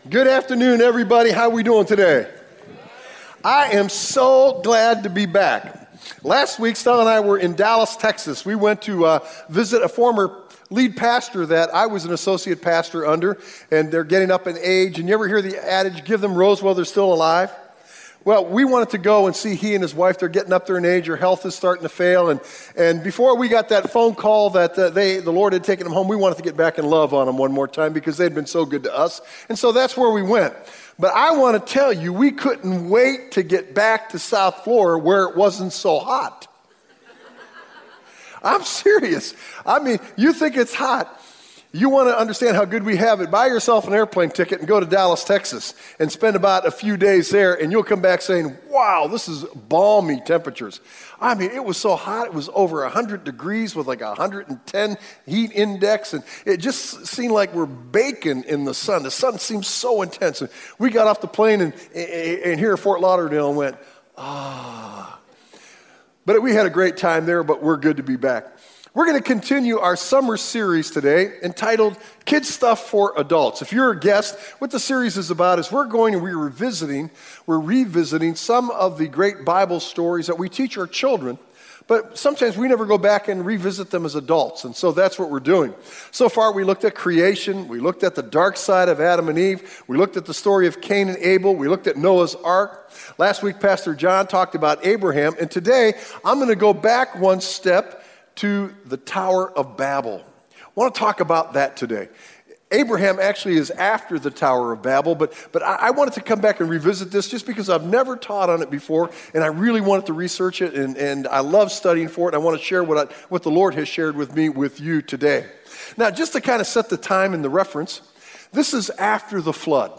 Good afternoon, everybody. How are we doing today? I am so glad to be back. Last week, Stella and I were in Dallas, Texas. We went to visit a former lead pastor that I was an associate pastor under, and they're getting up in age. And you ever hear the adage, give them rose while they're still alive? Well, we wanted to go and see he and his wife. They're getting up there in age. Their health is starting to fail. And before we got that phone call that the Lord had taken them home, we wanted to get back and love on them one more time because they'd been so good to us. And so that's where we went. But I want to tell you, we couldn't wait to get back to South Florida where it wasn't so hot. I'm serious. I mean, you think it's hot. You want to understand how good we have it, buy yourself an airplane ticket and go to Dallas, Texas, and spend about a few days there, and you'll come back saying, wow, this is balmy temperatures. I mean, it was so hot, it was over 100 degrees with like 110 heat index, and it just seemed like we're baking in the sun. The sun seemed so intense. And we got off the plane and here at Fort Lauderdale and went, ah. But we had a great time there, but we're good to be back. We're going to continue our summer series today entitled Kids Stuff for Adults. If you're a guest, what the series is about is we're revisiting some of the great Bible stories that we teach our children, but sometimes we never go back and revisit them as adults, and so that's what we're doing. So far, we looked at creation, we looked at the dark side of Adam and Eve, we looked at the story of Cain and Abel, we looked at Noah's Ark. Last week, Pastor John talked about Abraham, and today, I'm going to go back one step to the Tower of Babel. I want to talk about that today. Abraham actually is after the Tower of Babel, but I wanted to come back and revisit this just because I've never taught on it before, and I really wanted to research it, and I love studying for it. I want to share what the Lord has shared with me with you today. Now, just to kind of set the time and the reference, this is after the flood.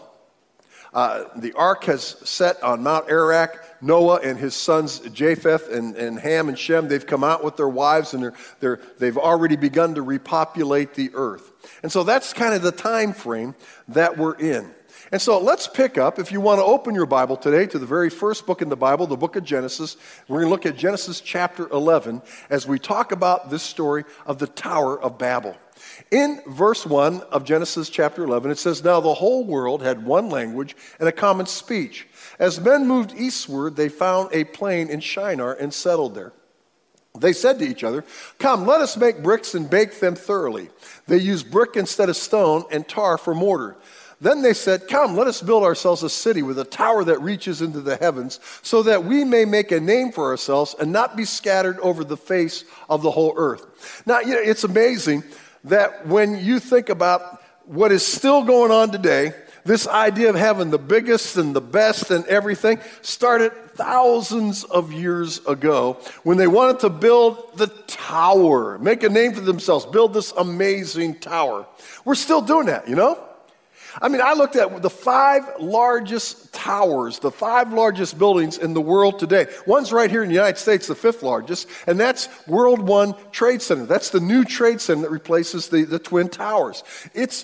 The ark has set on Mount Ararat. Noah and his sons Japheth and Ham and Shem, they've come out with their wives, and they've already begun to repopulate the earth. And so that's kind of the time frame that we're in. And so let's pick up, if you want to open your Bible today, to the very first book in the Bible, the book of Genesis. We're going to look at Genesis chapter 11 as we talk about this story of the Tower of Babel. In verse 1 of Genesis chapter 11, it says, "Now the whole world had one language and a common speech. As men moved eastward, they found a plain in Shinar and settled there. They said to each other, 'Come, let us make bricks and bake them thoroughly.' They used brick instead of stone and tar for mortar. Then they said, 'Come, let us build ourselves a city with a tower that reaches into the heavens, so that we may make a name for ourselves and not be scattered over the face of the whole earth.'" Now, it's amazing that when you think about what is still going on today, this idea of having the biggest and the best and everything started thousands of years ago when they wanted to build the tower, make a name for themselves, build this amazing tower. We're still doing that, you know? I mean, I looked at the 5 largest towers, the 5 largest buildings in the world today. One's right here in the United States, the 5th largest, and that's World One Trade Center. That's the new trade center that replaces the Twin Towers. It's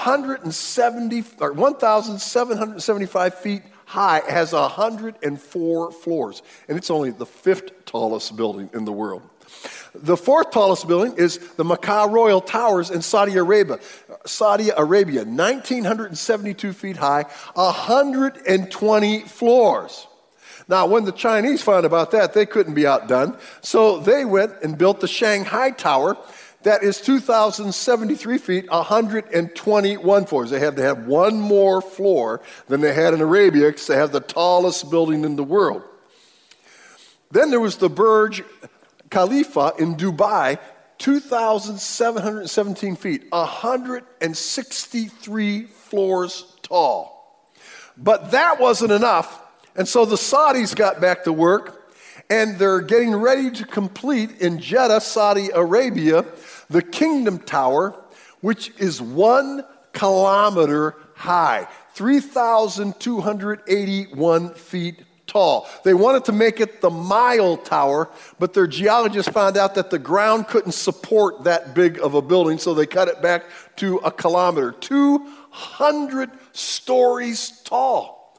1,775 feet high. It has 104 floors, and it's only the 5th tallest building in the world. The 4th tallest building is the Mecca Royal Towers in Saudi Arabia, 1,972 feet high, 120 floors. Now, when the Chinese found about that, they couldn't be outdone, so they went and built the Shanghai Tower. That is 2,073 feet, 121 floors. They had to have one more floor than they had in Arabia because they have the tallest building in the world. Then there was the Burj Khalifa in Dubai, 2,717 feet, 163 floors tall. But that wasn't enough, and so the Saudis got back to work, and they're getting ready to complete in Jeddah, Saudi Arabia, the Kingdom Tower, which is 1 kilometer high, 3,281 feet tall. They wanted to make it the Mile Tower, but their geologists found out that the ground couldn't support that big of a building, so they cut it back to 1 kilometer, 200 stories tall.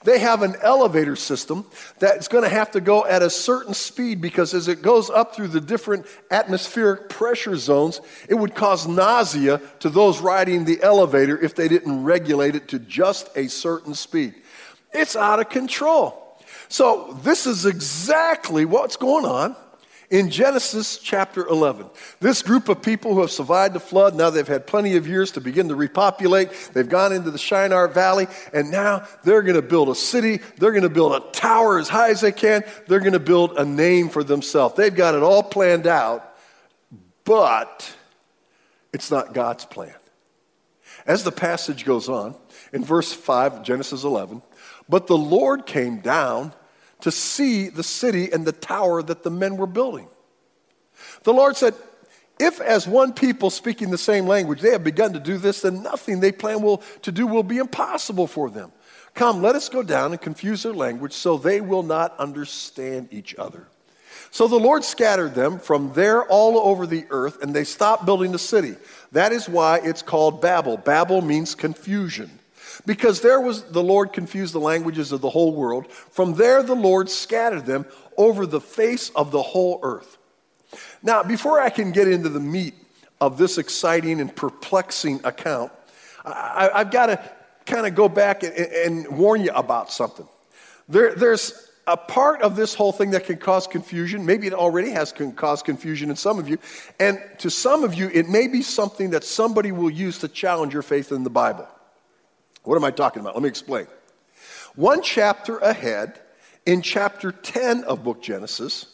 They have an elevator system that's going to have to go at a certain speed because as it goes up through the different atmospheric pressure zones, it would cause nausea to those riding the elevator if they didn't regulate it to just a certain speed. It's out of control. So this is exactly what's going on in Genesis chapter 11. This group of people who have survived the flood, now they've had plenty of years to begin to repopulate. They've gone into the Shinar Valley, and now they're going to build a city. They're going to build a tower as high as they can. They're going to build a name for themselves. They've got it all planned out, but it's not God's plan. As the passage goes on, in verse 5, Genesis 11, but the Lord came down to see the city and the tower that the men were building. The Lord said, if as one people speaking the same language, they have begun to do this, then nothing they plan to do will be impossible for them. Come, let us go down and confuse their language so they will not understand each other. So the Lord scattered them from there all over the earth, and they stopped building the city. That is why it's called Babel. Babel means confusion. Because the Lord confused the languages of the whole world. From there the Lord scattered them over the face of the whole earth. Now, before I can get into the meat of this exciting and perplexing account, I've got to kind of go back and warn you about something. There's a part of this whole thing that can cause confusion. Maybe it already has caused confusion in some of you. And to some of you, it may be something that somebody will use to challenge your faith in the Bible. What am I talking about? Let me explain. One chapter ahead, in chapter 10 of book Genesis,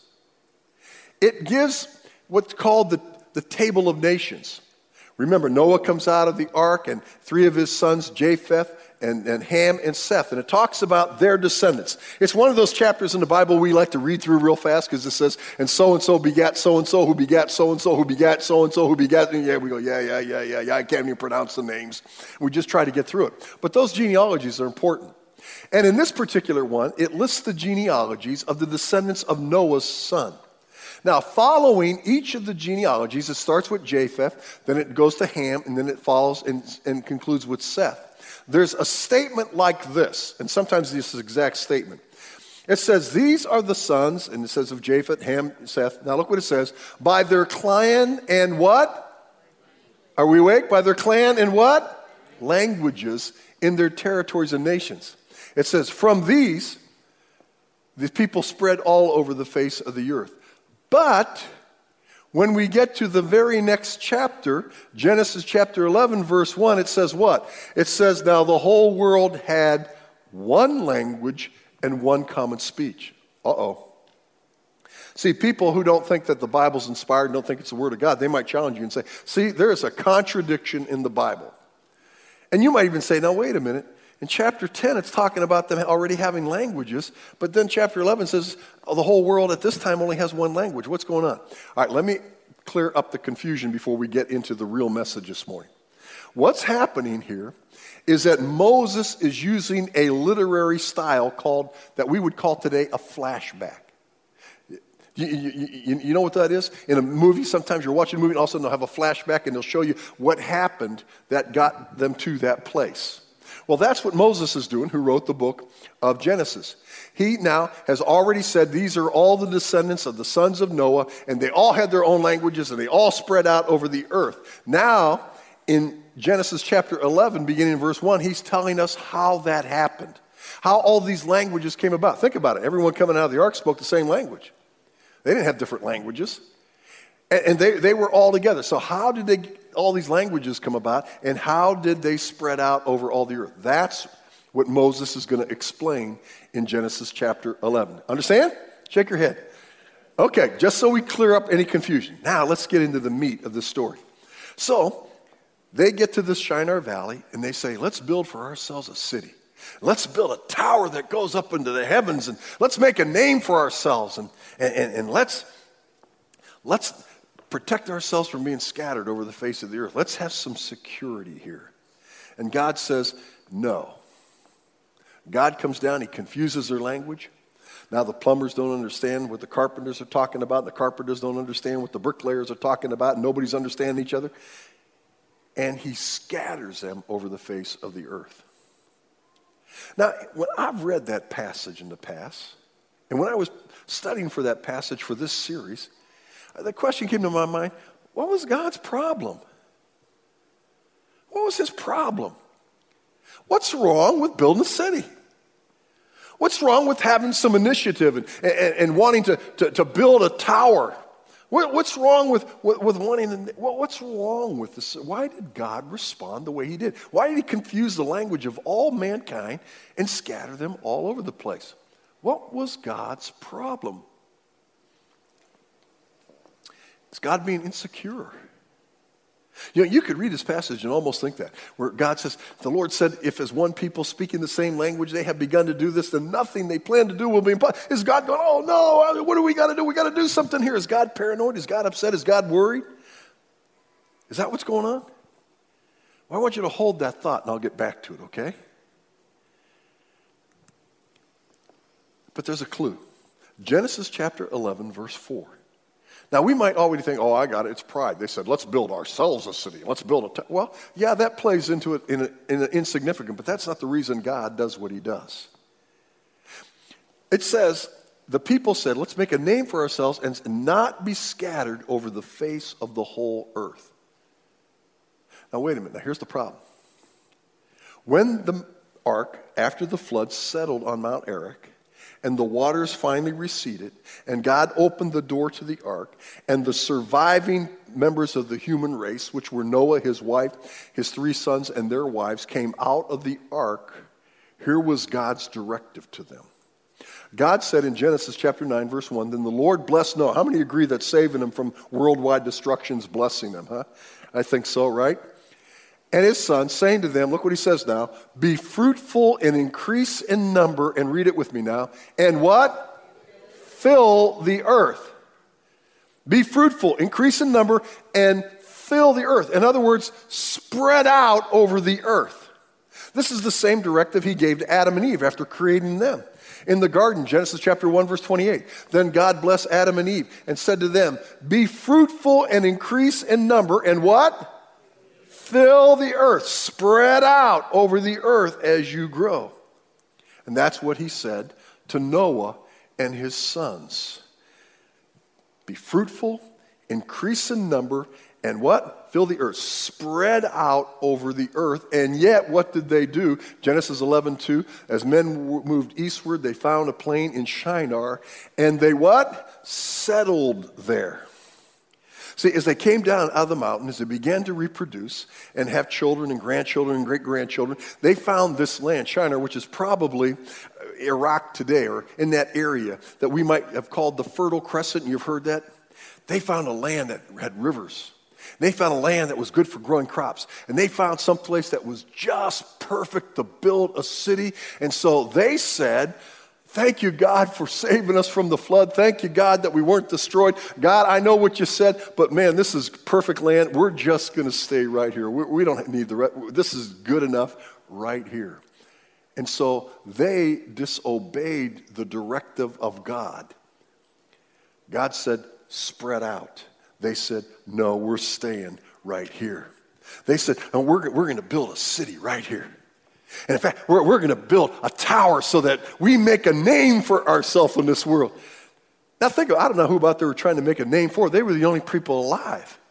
it gives what's called the Table of Nations. Remember, Noah comes out of the ark and 3 of his sons, Japheth and Ham and Seth, and it talks about their descendants. It's one of those chapters in the Bible we like to read through real fast because it says, and so begat so-and-so who begat so-and-so who begat so-and-so who begat, and we go, yeah, I can't even pronounce the names. We just try to get through it. But those genealogies are important. And in this particular one, it lists the genealogies of the descendants of Noah's son. Now, following each of the genealogies, it starts with Japheth, then it goes to Ham, and then it follows and concludes with Seth. There's a statement like this, and sometimes this is the exact statement. It says, these are the sons, and it says of Japheth, Ham, Seth. Now look what it says. By their clan and what? Are we awake? By their clan and what? Languages in their territories and nations. It says, from these people spread all over the face of the earth. But when we get to the very next chapter, Genesis chapter 11, verse 1, it says what? It says, now the whole world had one language and one common speech. Uh-oh. See, people who don't think that the Bible's inspired, don't think it's the Word of God, they might challenge you and say, see, there is a contradiction in the Bible. And you might even say, now wait a minute. In chapter 10, it's talking about them already having languages, but then chapter 11 says the whole world at this time only has one language. What's going on? All right, let me clear up the confusion before we get into the real message this morning. What's happening here is that Moses is using a literary style that we would call today a flashback. You know what that is? In a movie, sometimes you're watching a movie and all of a sudden they'll have a flashback and they'll show you what happened that got them to that place. Well, that's what Moses is doing, who wrote the book of Genesis. He now has already said these are all the descendants of the sons of Noah, and they all had their own languages, and they all spread out over the earth. Now, in Genesis chapter 11, beginning in verse 1, he's telling us how that happened, how all these languages came about. Think about it. Everyone coming out of the ark spoke the same language. They didn't have different languages. And they were all together. So how did all these languages come about, and how did they spread out over all the earth? That's what Moses is going to explain in Genesis chapter 11. Understand? Shake your head. Okay, just so we clear up any confusion. Now let's get into the meat of the story. So they get to this Shinar Valley, and they say, let's build for ourselves a city. Let's build a tower that goes up into the heavens, and let's make a name for ourselves, and let's protect ourselves from being scattered over the face of the earth. Let's have some security here. And God says, no. God comes down, he confuses their language. Now the plumbers don't understand what the carpenters are talking about. The carpenters don't understand what the bricklayers are talking about. Nobody's understanding each other. And he scatters them over the face of the earth. Now, when I've read that passage in the past, and when I was studying for that passage for this series, the question came to my mind, what was God's problem? What was his problem? What's wrong with building a city? What's wrong with having some initiative and wanting to build a tower? What's wrong with wanting? What's wrong with this? Why did God respond the way he did? Why did he confuse the language of all mankind and scatter them all over the place? What was God's problem? Is God being insecure? You know, you could read this passage and almost think that, where God says, the Lord said, if as one people speaking the same language, they have begun to do this, then nothing they plan to do will be impossible. Is God going, oh no, what do we got to do? We got to do something here. Is God paranoid? Is God upset? Is God worried? Is that what's going on? Well, I want you to hold that thought and I'll get back to it, okay? But there's a clue. Genesis chapter 11, verse 4. Now, we might already think, oh, I got it, it's pride. They said, let's build ourselves a city. Let's build a well, yeah, that plays into it in an insignificant, but that's not the reason God does what he does. It says, the people said, let's make a name for ourselves and not be scattered over the face of the whole earth. Now, wait a minute. Now, here's the problem. When the ark, after the flood, settled on Mount Eric, and the waters finally receded, and God opened the door to the ark, and the surviving members of the human race, which were Noah, his wife, his 3 sons, and their wives, came out of the ark. Here was God's directive to them. God said in Genesis chapter 9, verse 1, then the Lord blessed Noah. How many agree that saving them from worldwide destruction is blessing them, huh? I think so, right? And his son, saying to them, look what he says now, be fruitful and increase in number, and read it with me now, and what? Fill the earth. Be fruitful, increase in number, and fill the earth. In other words, spread out over the earth. This is the same directive he gave to Adam and Eve after creating them. In the garden, Genesis chapter 1, verse 28, then God blessed Adam and Eve and said to them, be fruitful and increase in number, and what? Fill the earth, spread out over the earth as you grow. And that's what he said to Noah and his sons. Be fruitful, increase in number, and what? Fill the earth, spread out over the earth. And yet, what did they do? Genesis 11:2, as men moved eastward, they found a plain in Shinar, and they what? Settled there. See, as they came down out of the mountain, as they began to reproduce and have children and grandchildren and great-grandchildren, they found this land, Shinar, which is probably Iraq today, or in that area that we might have called the Fertile Crescent. You've heard that? They found a land that had rivers. They found a land that was good for growing crops. And they found some place that was just perfect to build a city. And so they said, thank you, God, for saving us from the flood. Thank you, God, that we weren't destroyed. God, I know what you said, but man, this is perfect land. We're just going to stay right here. We don't need the rest. This is good enough right here. And so they disobeyed the directive of God. God said, spread out. They said, no, we're staying right here. They said, oh, we're going to build a city right here. And in fact, we're going to build a tower so that we make a name for ourselves in this world. Now think of, I don't know who about they were trying to make a name for. They were the only people alive.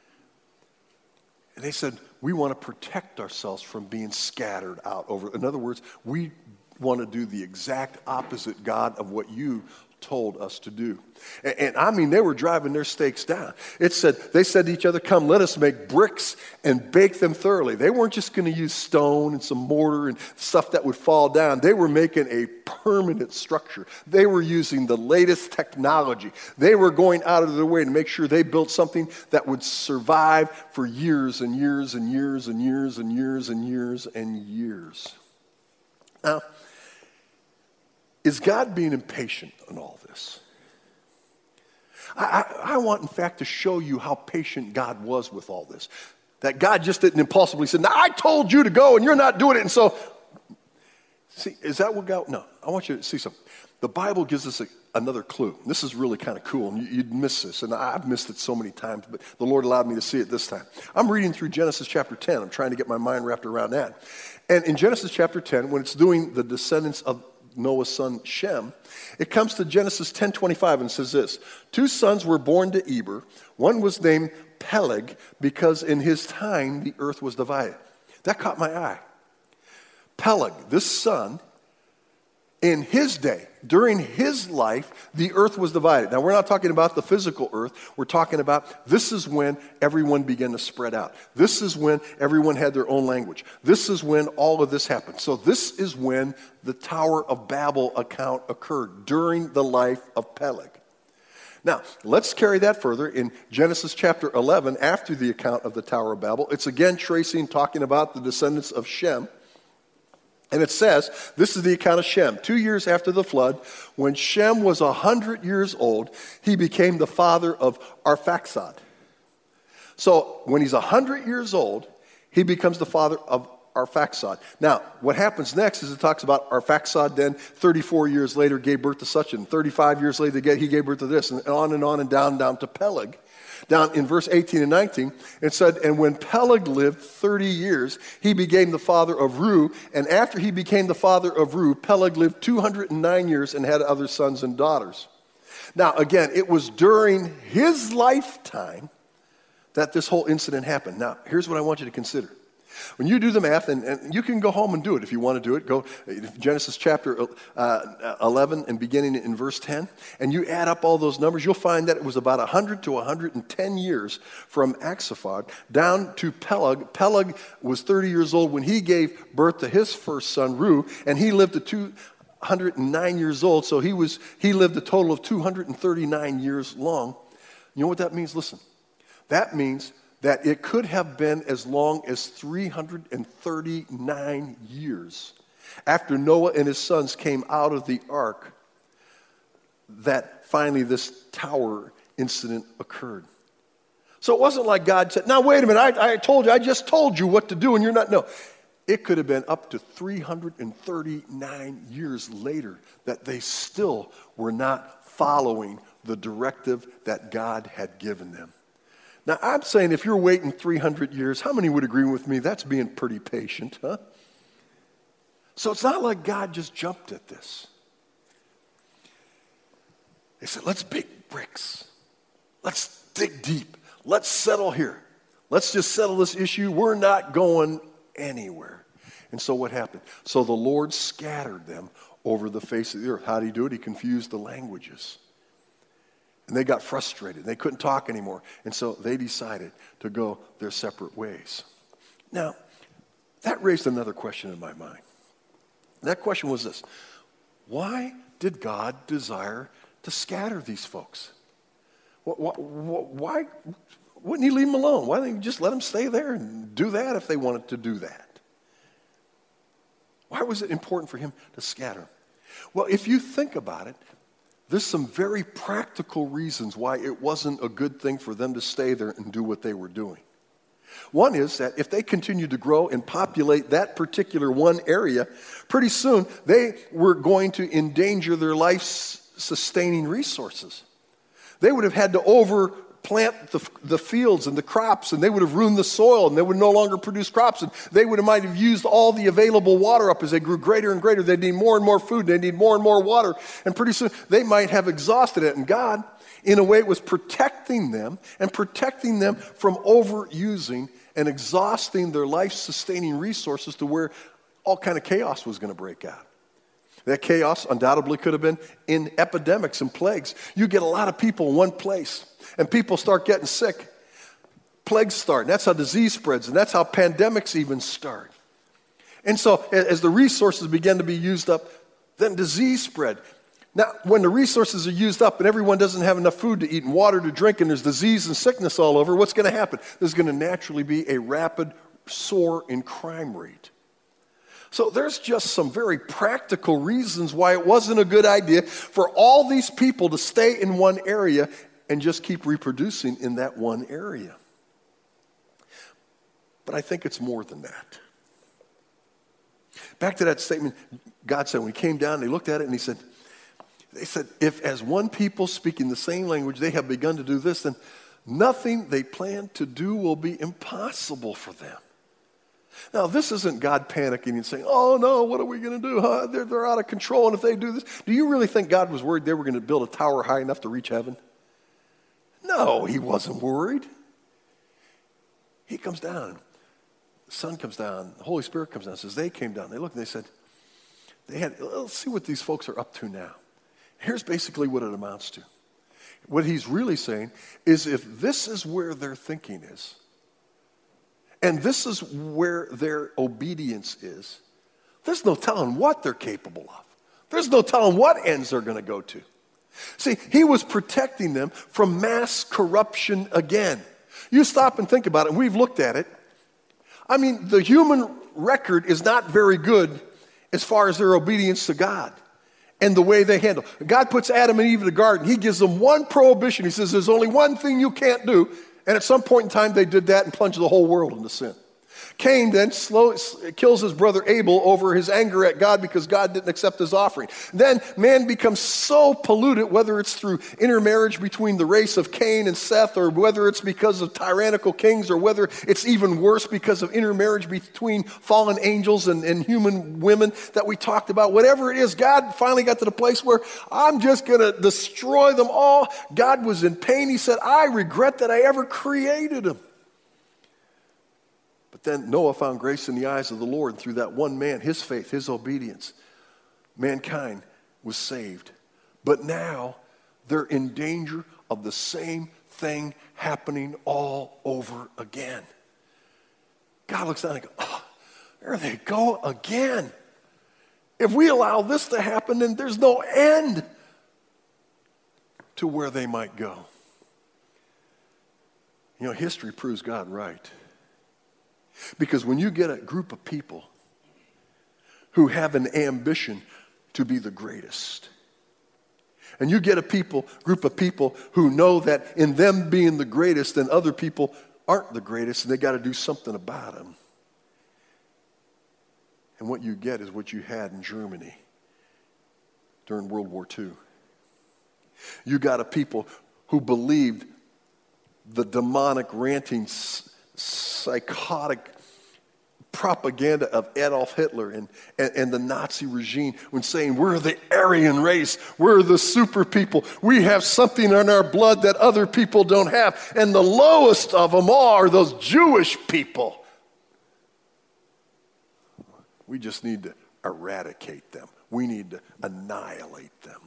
And they said, we want to protect ourselves from being scattered out over. In other words, we want to do the exact opposite, God, of what you told us to do. And I mean, they were driving their stakes down. They said to each other, come, let us make bricks and bake them thoroughly. They weren't just going to use stone and some mortar and stuff that would fall down. They were making a permanent structure. They were using the latest technology. They were going out of their way to make sure they built something that would survive for years and years and years and years and years and years and years. Now, is God being impatient in all this? I want, in fact, to show you how patient God was with all this. That God just didn't impulsively say, now I told you to go and you're not doing it. And so, see, is that what God, no, I want you to see something. The Bible gives us another clue. This is really kind of cool, and you'd miss this. And I've missed it so many times, but the Lord allowed me to see it this time. I'm reading through Genesis chapter 10. I'm trying to get my mind wrapped around that. And in Genesis chapter 10, when it's doing the descendants of Noah's son Shem, it comes to Genesis 10:25 and says this: 2 sons were born to Eber. One was named Peleg, because in his time the earth was divided. That caught my eye. Peleg, this son, in his day, during his life, the earth was divided. Now, we're not talking about the physical earth. We're talking about this is when everyone began to spread out. This is when everyone had their own language. This is when all of this happened. So this is when the Tower of Babel account occurred, during the life of Peleg. Now, let's carry that further in Genesis chapter 11, after the account of the Tower of Babel. It's again talking about the descendants of Shem. And it says, this is the account of Shem. 2 years after the flood, when Shem was 100 years old, he became the father of Arphaxad. So when he's 100 years old, he becomes the father of Arphaxad. Now, what happens next is it talks about Arphaxad then 34 years later gave birth to such, and 35 years later he gave birth to this, and on and down to Peleg. Down in verse 18 and 19, it said, and when Peleg lived 30 years, he became the father of Reu. And after he became the father of Reu, Peleg lived 209 years and had other sons and daughters. Now, again, it was during his lifetime that this whole incident happened. Now, here's what I want you to consider. When you do the math, and you can go home and do it if you want to do it, go Genesis chapter 11 and beginning in verse 10, and you add up all those numbers, you'll find that it was about 100 to 110 years from Arphaxad down to Peleg. Peleg was 30 years old when he gave birth to his first son, Reu, and he lived to 209 years old, so he lived a total of 239 years long. You know what that means? Listen, that means that it could have been as long as 339 years after Noah and his sons came out of the ark that finally this tower incident occurred. So it wasn't like God said, now wait a minute, I just told you what to do and you're not. No, it could have been up to 339 years later that they still were not following the directive that God had given them. Now, I'm saying if you're waiting 300 years, how many would agree with me? That's being pretty patient, huh? So it's not like God just jumped at this. They said, let's bake bricks. Let's dig deep. Let's settle here. Let's just settle this issue. We're not going anywhere. And so what happened? So the Lord scattered them over the face of the earth. How did he do it? He confused the languages. And they got frustrated. They couldn't talk anymore. And so they decided to go their separate ways. Now, that raised another question in my mind. That question was this: why did God desire to scatter these folks? Why wouldn't he leave them alone? Why didn't he just let them stay there and do that if they wanted to do that? Why was it important for him to scatter them? Well, if you think about it, there's some very practical reasons why it wasn't a good thing for them to stay there and do what they were doing. One is that if they continued to grow and populate that particular one area, pretty soon they were going to endanger their life-sustaining resources. They would have had to overplant the fields and the crops, and they would have ruined the soil, and they would no longer produce crops, and they might have used all the available water up as they grew greater and greater. They'd need more and more food, they'd need more and more water, and pretty soon they might have exhausted it. And God, in a way, was protecting them from overusing and exhausting their life-sustaining resources to where all kind of chaos was going to break out. That chaos undoubtedly could have been in epidemics and plagues. You get a lot of people in one place, and people start getting sick. Plagues start, and that's how disease spreads, and that's how pandemics even start. And so as the resources began to be used up, then disease spread. Now, when the resources are used up and everyone doesn't have enough food to eat and water to drink, and there's disease and sickness all over, what's going to happen? There's going to naturally be a rapid soar in crime rate. So there's just some very practical reasons why it wasn't a good idea for all these people to stay in one area and just keep reproducing in that one area. But I think it's more than that. Back to that statement God said when he came down, they looked at it and they said, if as one people speaking the same language they have begun to do this, then nothing they plan to do will be impossible for them. Now, this isn't God panicking and saying, oh no, what are we going to do? Huh? They're out of control, and if they do this, do you really think God was worried they were going to build a tower high enough to reach heaven? No, he wasn't worried. He comes down. The Son comes down. The Holy Spirit comes down. Says they came down. They looked and they said, let's see what these folks are up to now. Here's basically what it amounts to. What he's really saying is if this is where their thinking is, and this is where their obedience is, there's no telling what they're capable of. There's no telling what ends they're going to go to. See, he was protecting them from mass corruption again. You stop and think about it, and we've looked at it. I mean, the human record is not very good as far as their obedience to God and the way they handle. God puts Adam and Eve in the garden. He gives them one prohibition. He says, there's only one thing you can't do. And at some point in time, they did that and plunged the whole world into sin. Cain then kills his brother Abel over his anger at God because God didn't accept his offering. Then man becomes so polluted, whether it's through intermarriage between the race of Cain and Seth, or whether it's because of tyrannical kings, or whether it's even worse because of intermarriage between fallen angels and human women that we talked about. Whatever it is, God finally got to the place where I'm just going to destroy them all. God was in pain. He said, I regret that I ever created them. But then Noah found grace in the eyes of the Lord, and through that one man, his faith, his obedience, mankind was saved. But now they're in danger of the same thing happening all over again. God looks down and goes, oh, there they go again. If we allow this to happen, then there's no end to where they might go. You know, history proves God right. Because when you get a group of people who have an ambition to be the greatest, and you get a group of people who know that in them being the greatest, then other people aren't the greatest, and they got to do something about them. And what you get is what you had in Germany during World War II. You got a people who believed the demonic, ranting, psychotic propaganda of Adolf Hitler and the Nazi regime when saying, we're the Aryan race, we're the super people, we have something in our blood that other people don't have, and the lowest of them all are those Jewish people. We just need to eradicate them. We need to annihilate them.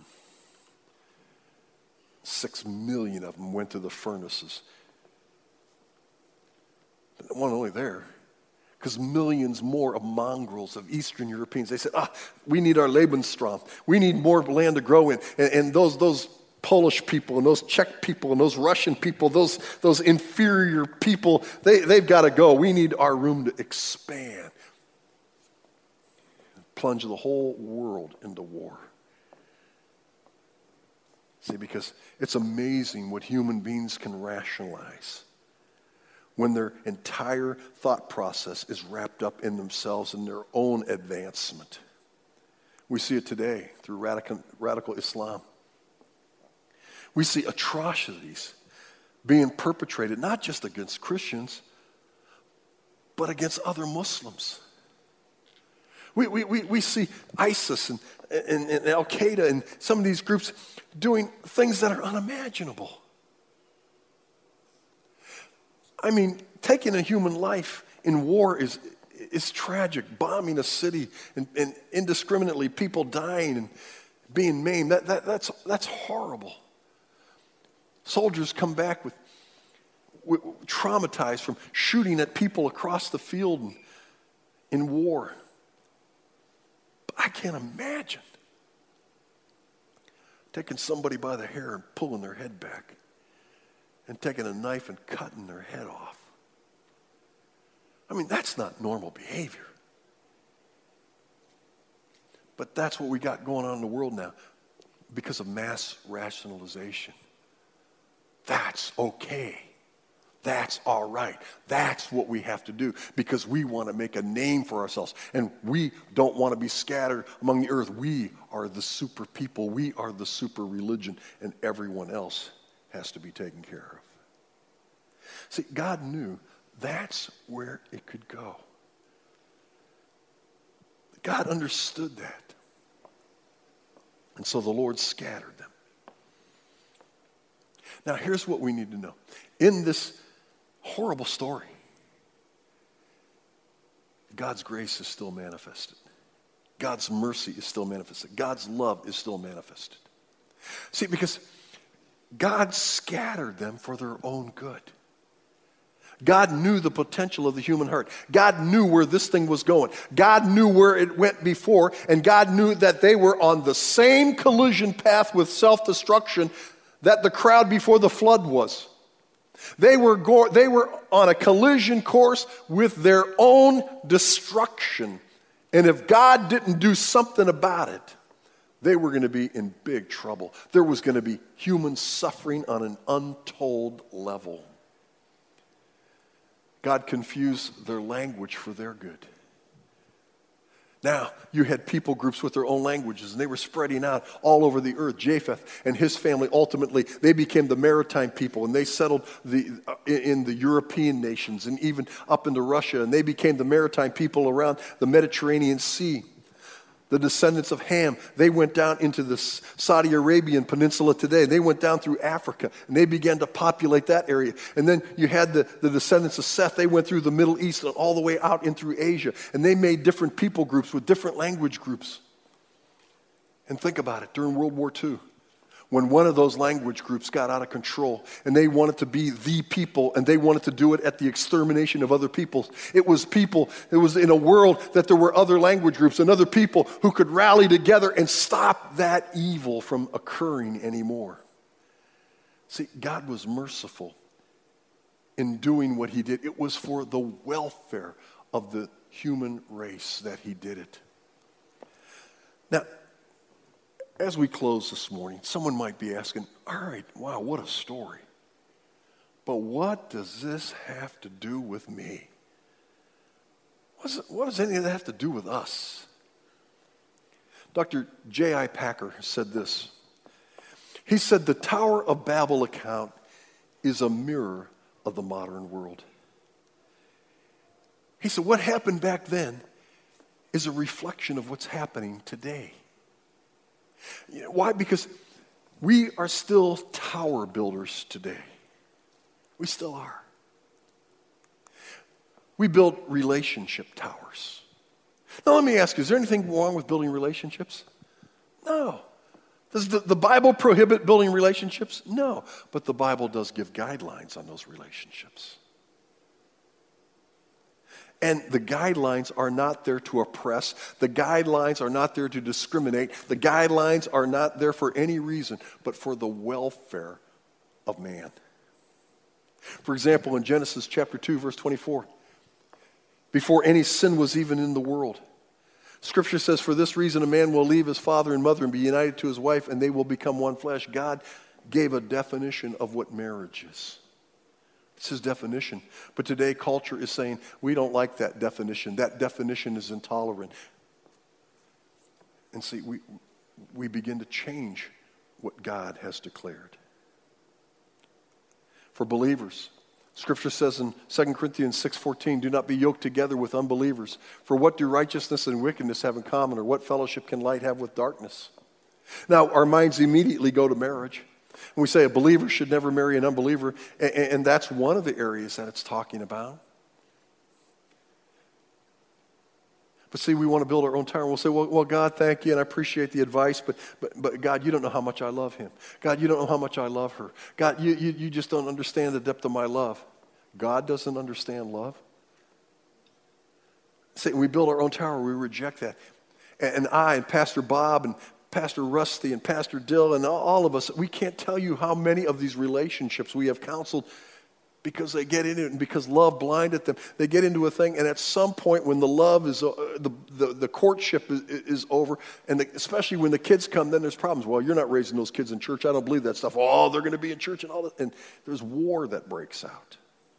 6 million of them went to the furnaces. But it wasn't only there, because millions more of mongrels of Eastern Europeans, they said, we need our Lebensraum. We need more land to grow in. And those Polish people and those Czech people and those Russian people, those inferior people, they've got to go. We need our room to expand. Plunge the whole world into war. See, because it's amazing what human beings can rationalize when their entire thought process is wrapped up in themselves and their own advancement. We see it today through radical Islam. We see atrocities being perpetrated not just against Christians, but against other Muslims. We see ISIS and Al-Qaeda and some of these groups doing things that are unimaginable. I mean, taking a human life in war is tragic. Bombing a city and indiscriminately people dying and being maimed, that's horrible. Soldiers come back with traumatized from shooting at people across the field in war. But I can't imagine taking somebody by the hair and pulling their head back and taking a knife and cutting their head off. I mean, that's not normal behavior. But that's what we got going on in the world now because of mass rationalization. That's okay. That's all right. That's what we have to do because we want to make a name for ourselves. And we don't want to be scattered among the earth. We are the super people. We are the super religion. And everyone else has to be taken care of. See, God knew that's where it could go. God understood that. And so the Lord scattered them. Now, here's what we need to know. In this horrible story, God's grace is still manifested. God's mercy is still manifested. God's love is still manifested. See, because God scattered them for their own good. God knew the potential of the human heart. God knew where this thing was going. God knew where it went before, and God knew that they were on the same collision path with self-destruction that the crowd before the flood was. They were on a collision course with their own destruction. And if God didn't do something about it, they were going to be in big trouble. There was going to be human suffering on an untold level. God confused their language for their good. Now, you had people groups with their own languages, and they were spreading out all over the earth. Japheth and his family, ultimately, they became the maritime people, and they settled in the European nations and even up into Russia, and they became the maritime people around the Mediterranean Sea. The descendants of Ham, they went down into the Saudi Arabian peninsula today. They went down through Africa, and they began to populate that area. And then you had the descendants of Seth. They went through the Middle East and all the way out in through Asia. And they made different people groups with different language groups. And think about it, during World War II, when one of those language groups got out of control and they wanted to be the people and they wanted to do it at the extermination of other peoples. It was in a world that there were other language groups and other people who could rally together and stop that evil from occurring anymore. See, God was merciful in doing what he did. It was for the welfare of the human race that he did it. Now, as we close this morning, someone might be asking, all right, wow, what a story. But what does this have to do with me? What does any of that have to do with us? Dr. J.I. Packer said this. He said, the Tower of Babel account is a mirror of the modern world. He said, what happened back then is a reflection of what's happening today. You know, why? Because we are still tower builders today. We still are. We build relationship towers. Now let me ask you, is there anything wrong with building relationships? No. Does the Bible prohibit building relationships? No. But the Bible does give guidelines on those relationships. And the guidelines are not there to oppress. The guidelines are not there to discriminate. The guidelines are not there for any reason, but for the welfare of man. For example, in Genesis chapter 2, verse 24, before any sin was even in the world, Scripture says, for this reason a man will leave his father and mother and be united to his wife, and they will become one flesh. God gave a definition of what marriage is. It's his definition. But today culture is saying, we don't like that definition. That definition is intolerant. And see, we begin to change what God has declared. For believers, Scripture says in 2 Corinthians 6:14, do not be yoked together with unbelievers. For what do righteousness and wickedness have in common, or what fellowship can light have with darkness? Now, our minds immediately go to marriage. And we say a believer should never marry an unbeliever, and that's one of the areas that it's talking about. But see, we want to build our own tower. We'll say, well, God, thank you, and I appreciate the advice, but God, you don't know how much I love him. God, you don't know how much I love her. God, you just don't understand the depth of my love. God doesn't understand love. See, we build our own tower, we reject that. And I and Pastor Bob and Pastor Rusty and Pastor Dill and all of us, we can't tell you how many of these relationships we have counseled because they get into it and because love blinded them. They get into a thing, and at some point when the love is, the courtship is over, and especially when the kids come, then there's problems. Well, you're not raising those kids in church. I don't believe that stuff. Oh, they're going to be in church and all that. And there's war that breaks out.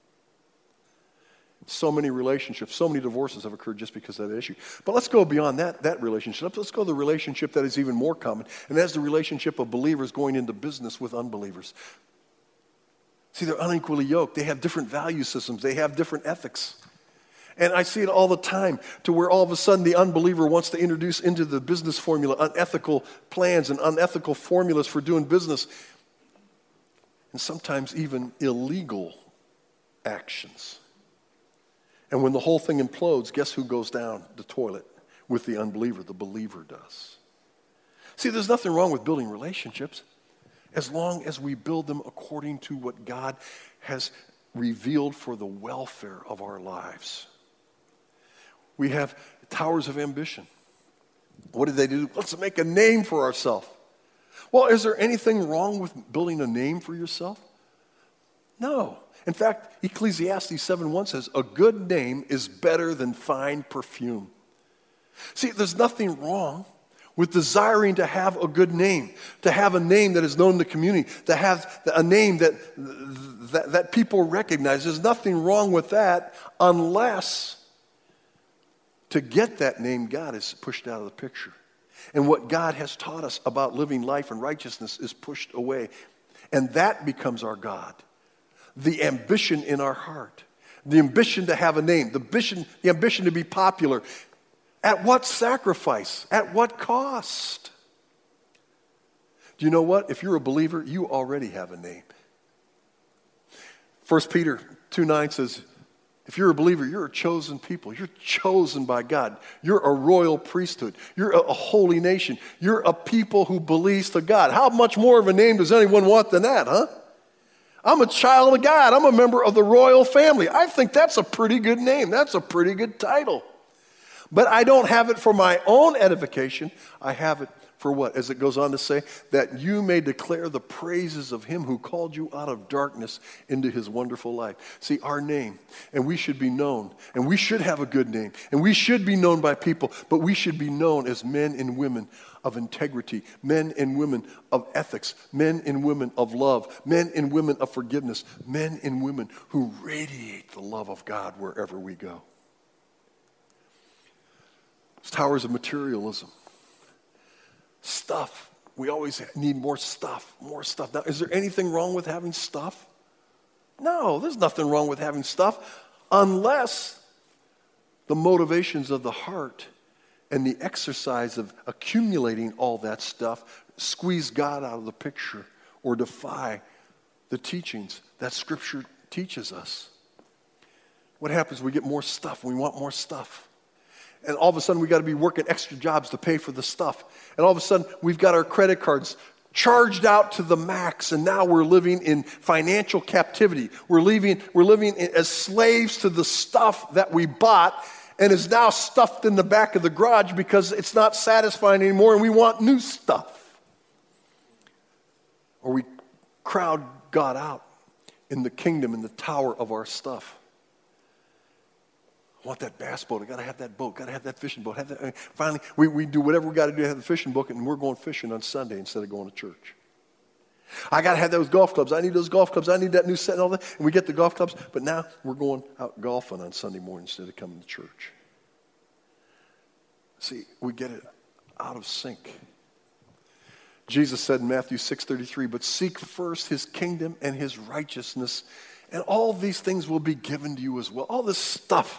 So many relationships, so many divorces have occurred just because of that issue. But let's go beyond that relationship. Let's go to the relationship that is even more common, and that's the relationship of believers going into business with unbelievers. See, they're unequally yoked. They have different value systems. They have different ethics. And I see it all the time to where all of a sudden the unbeliever wants to introduce into the business formula unethical plans and unethical formulas for doing business, and sometimes even illegal actions. And when the whole thing implodes, guess who goes down the toilet with the unbeliever? The believer does. See, there's nothing wrong with building relationships as long as we build them according to what God has revealed for the welfare of our lives. We have towers of ambition. What did they do? Let's make a name for ourselves. Well, is there anything wrong with building a name for yourself? No. In fact, Ecclesiastes 7:1 says, a good name is better than fine perfume. See, there's nothing wrong with desiring to have a good name, to have a name that is known in the community, to have a name that people recognize. There's nothing wrong with that unless to get that name, God is pushed out of the picture. And what God has taught us about living life and righteousness is pushed away. And that becomes our God. The ambition in our heart, the ambition to have a name, the ambition to be popular. At what sacrifice? At what cost? Do you know what? If you're a believer, you already have a name. 1 Peter 2:9 says, if you're a believer, you're a chosen people. You're chosen by God. You're a royal priesthood. You're a holy nation. You're a people who believes to God. How much more of a name does anyone want than that, huh? I'm a child of God. I'm a member of the royal family. I think that's a pretty good name. That's a pretty good title. But I don't have it for my own edification. I have it for what? As it goes on to say, that you may declare the praises of him who called you out of darkness into his wonderful light. See, our name, and we should be known, and we should have a good name, and we should be known by people, but we should be known as men and women of integrity, men and women of ethics, men and women of love, men and women of forgiveness, men and women who radiate the love of God wherever we go. It's towers of materialism. Stuff. We always need more stuff, more stuff. Now, is there anything wrong with having stuff? No, there's nothing wrong with having stuff unless the motivations of the heart and the exercise of accumulating all that stuff squeeze God out of the picture or defy the teachings that Scripture teaches us. What happens? We get more stuff. We want more stuff. And all of a sudden, we've got to be working extra jobs to pay for the stuff. And all of a sudden, we've got our credit cards charged out to the max, and now we're living in financial captivity. We're living as slaves to the stuff that we bought and is now stuffed in the back of the garage because it's not satisfying anymore, and we want new stuff. Or we crowd God out in the kingdom, in the tower of our stuff. I want that bass boat. I got to have that boat. Got to have that fishing boat. Finally, we do whatever we got to do to have the fishing boat, and we're going fishing on Sunday instead of going to church. I got to have those golf clubs. I need those golf clubs. I need that new set and all that. And we get the golf clubs, but now we're going out golfing on Sunday morning instead of coming to church. See, we get it out of sync. Jesus said in Matthew 6:33, but seek first his kingdom and his righteousness, and all these things will be given to you as well. All this stuff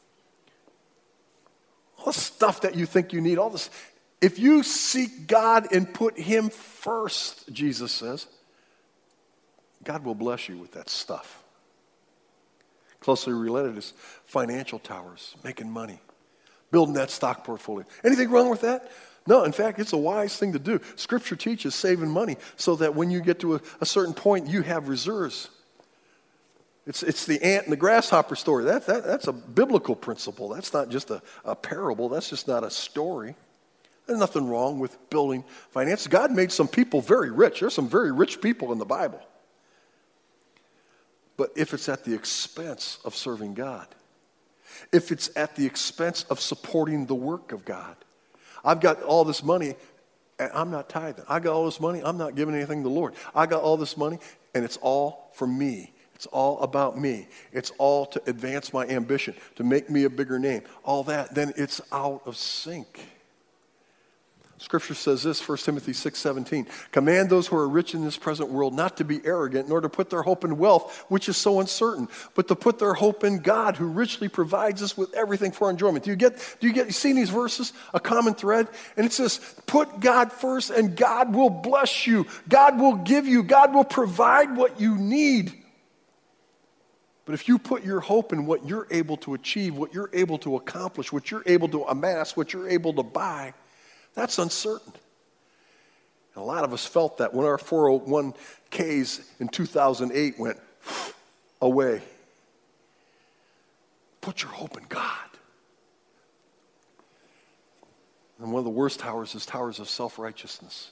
that you think you need, all this. If you seek God and put him first, Jesus says, God will bless you with that stuff. Closely related is financial towers, making money, building that stock portfolio. Anything wrong with that? No, in fact, it's a wise thing to do. Scripture teaches saving money so that when you get to a certain point, you have reserves. It's the ant and the grasshopper story. That's a biblical principle. That's not just a parable. That's just not a story. There's nothing wrong with building finance. God made some people very rich. There's some very rich people in the Bible. But if it's at the expense of serving God, if it's at the expense of supporting the work of God, I've got all this money and I'm not tithing. I got all this money, I'm not giving anything to the Lord. I got all this money and it's all for me. It's all about me. It's all to advance my ambition, to make me a bigger name. All that, then it's out of sync. Scripture says this, 1 Timothy 6:17. Command those who are rich in this present world not to be arrogant, nor to put their hope in wealth, which is so uncertain, but to put their hope in God, who richly provides us with everything for our enjoyment. You see in these verses a common thread? And it says, put God first and God will bless you. God will give you. God will provide what you need. But if you put your hope in what you're able to achieve, what you're able to accomplish, what you're able to amass, what you're able to buy, that's uncertain. And a lot of us felt that when our 401ks in 2008 went away. Put your hope in God. And one of the worst towers is towers of self-righteousness.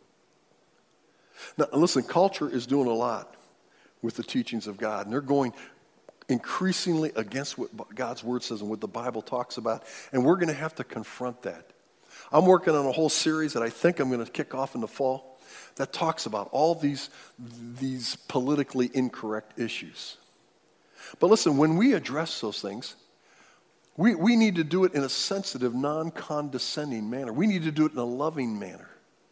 Now, listen, culture is doing a lot with the teachings of God, and they're going increasingly against what God's Word says and what the Bible talks about, and we're going to have to confront that. I'm working on a whole series that I think I'm going to kick off in the fall that talks about all these politically incorrect issues. But listen, when we address those things, we need to do it in a sensitive, non-condescending manner. We need to do it in a loving manner.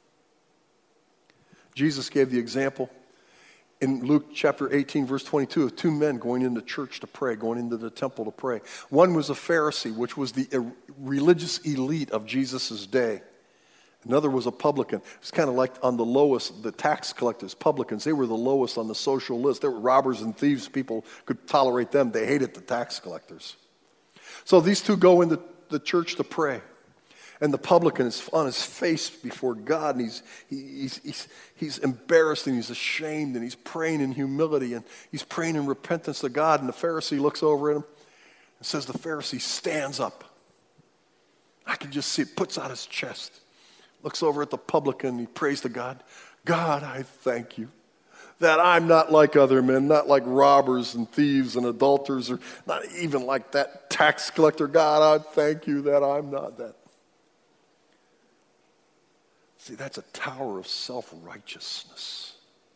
Jesus gave the example in Luke chapter 18, verse 22, of two men going into church to pray, going into the temple to pray. One was a Pharisee, which was the religious elite of Jesus' day. Another was a publican. It's kind of like on the lowest, the tax collectors, publicans. They were the lowest on the social list. They were robbers and thieves. People could tolerate them. They hated the tax collectors. So these two go into the church to pray. And the publican is on his face before God, and he's embarrassed, and he's ashamed, and he's praying in humility, and he's praying in repentance to God. And the Pharisee looks over at him and says, the Pharisee stands up. I can just see it, puts out his chest, looks over at the publican, and he prays to God. God, I thank you that I'm not like other men, not like robbers and thieves and adulterers, or not even like that tax collector. God, I thank you that I'm not that. See, that's a tower of self-righteousness.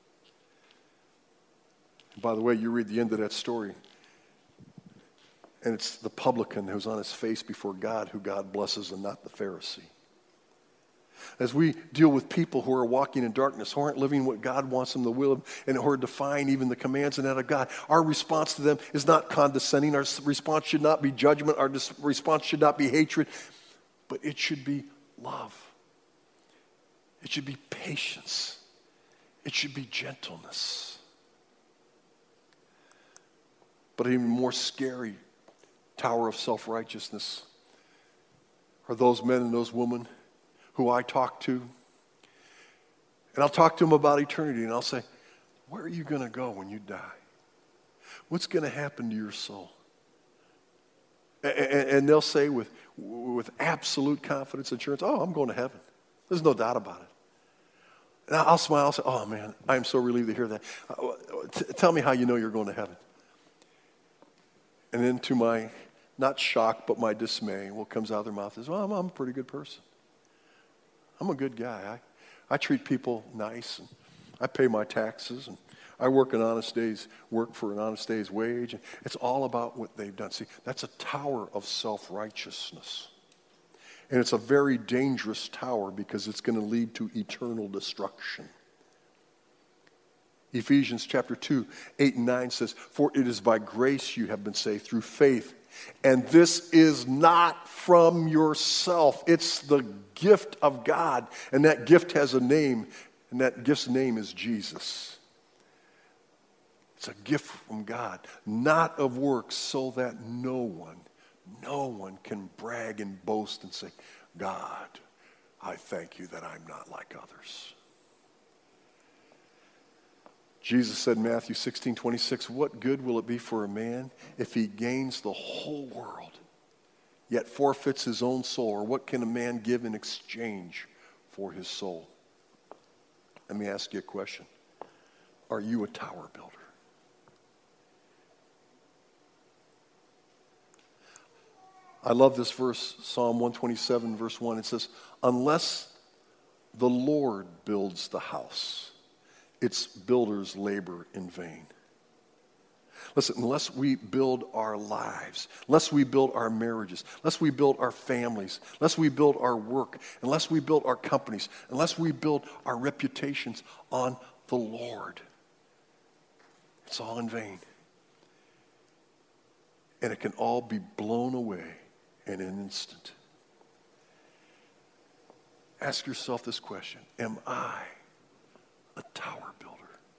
And by the way, you read the end of that story, and it's the publican who's on his face before God who God blesses, and not the Pharisee. As we deal with people who are walking in darkness, who aren't living what God wants them to live, and who are defying even the commands and that of God, our response to them is not condescending. Our response should not be judgment. Our response should not be hatred, but it should be love. It should be patience. It should be gentleness. But an even more scary tower of self-righteousness are those men and those women who I talk to. And I'll talk to them about eternity, and I'll say, where are you going to go when you die? What's going to happen to your soul? And they'll say with absolute confidence and assurance, oh, I'm going to heaven. There's no doubt about it. And I'll smile and say, oh man, I'm so relieved to hear that. Tell me how you know you're going to heaven. And then to my, not shock, but my dismay, what comes out of their mouth is, well, I'm a pretty good person. I'm a good guy. I treat people nice, and I pay my taxes, and I work for an honest day's wage. And it's all about what they've done. See, that's a tower of self-righteousness. And it's a very dangerous tower because it's going to lead to eternal destruction. Ephesians chapter 2, 8 and 9 says, for it is by grace you have been saved through faith. And this is not from yourself. It's the gift of God. And that gift has a name. And that gift's name is Jesus. It's a gift from God, not of works, so that no one can brag and boast and say, God, I thank you that I'm not like others. Jesus said in Matthew 16:26, what good will it be for a man if he gains the whole world, yet forfeits his own soul? Or what can a man give in exchange for his soul? Let me ask you a question. Are you a tower builder? I love this verse, Psalm 127, verse 1. It says, unless the Lord builds the house, its builders labor in vain. Listen, unless we build our lives, unless we build our marriages, unless we build our families, unless we build our work, unless we build our companies, unless we build our reputations on the Lord, it's all in vain. And it can all be blown away in an instant. Ask yourself this question: am I a tower builder?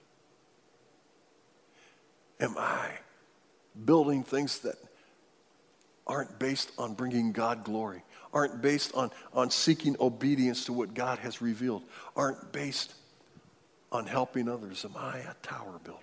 Am I building things that aren't based on bringing God glory, aren't based on seeking obedience to what God has revealed, aren't based on helping others? Am I a tower builder?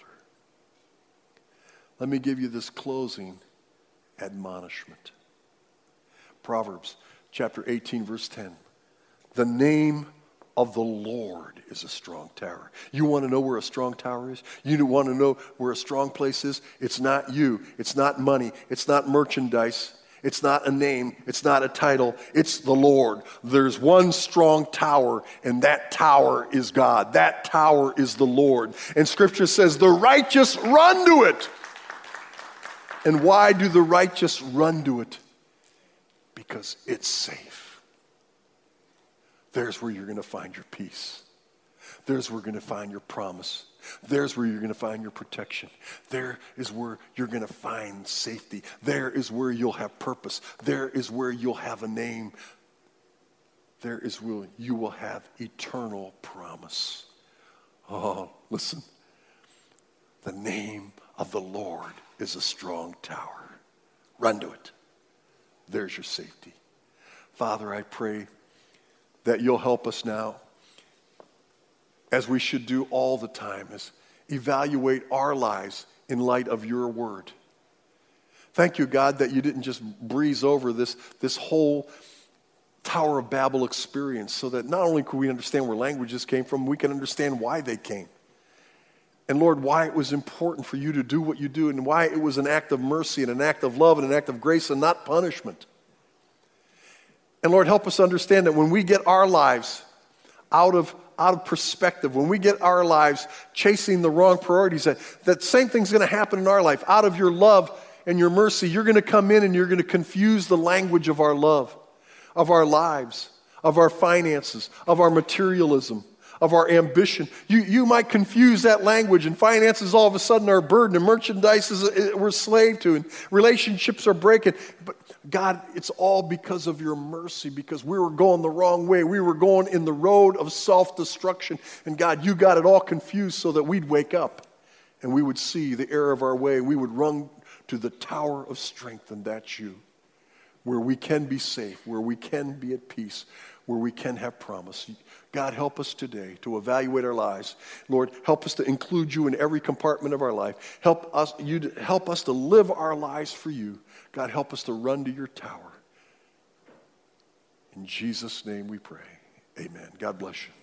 Let me give you this closing admonishment. Proverbs chapter 18, verse 10. The name of the Lord is a strong tower. You want to know where a strong tower is? You want to know where a strong place is? It's not you. It's not money. It's not merchandise. It's not a name. It's not a title. It's the Lord. There's one strong tower, and that tower is God. That tower is the Lord. And Scripture says the righteous run to it. And why do the righteous run to it? Because it's safe. There's where you're going to find your peace. There's where you're going to find your promise. There's where you're going to find your protection. There is where you're going to find safety. There is where you'll have purpose. There is where you'll have a name. There is where you will have eternal promise. Oh, listen. The name of the Lord is a strong tower. Run to it. There's your safety. Father, I pray that you'll help us now, as we should do all the time, is evaluate our lives in light of your word. Thank you, God, that you didn't just breeze over this whole Tower of Babel experience, so that not only could we understand where languages came from, we can understand why they came. And Lord, why it was important for you to do what you do, and why it was an act of mercy and an act of love and an act of grace and not punishment. And Lord, help us understand that when we get our lives out of perspective, when we get our lives chasing the wrong priorities, that same thing's going to happen in our life. Out of your love and your mercy, you're going to come in and you're going to confuse the language of our love, of our lives, of our finances, of our materialism, of our ambition. You might confuse that language, and finances all of a sudden are a burden, and merchandise we're slave to, and relationships are breaking. But God, it's all because of your mercy, because we were going the wrong way. We were going in the road of self-destruction. And God, you got it all confused so that we'd wake up and we would see the error of our way. We would run to the tower of strength, and that's you, where we can be safe, where we can be at peace, where we can have promise. God, help us today to evaluate our lives. Lord, help us to include you in every compartment of our life. Help us to live our lives for you. God, help us to run to your tower. In Jesus' name we pray. Amen. God bless you.